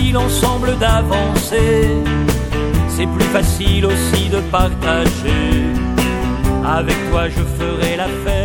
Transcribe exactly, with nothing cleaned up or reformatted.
facile ensemble d'avancer, c'est plus facile aussi de partager. Avec toi je ferai la fête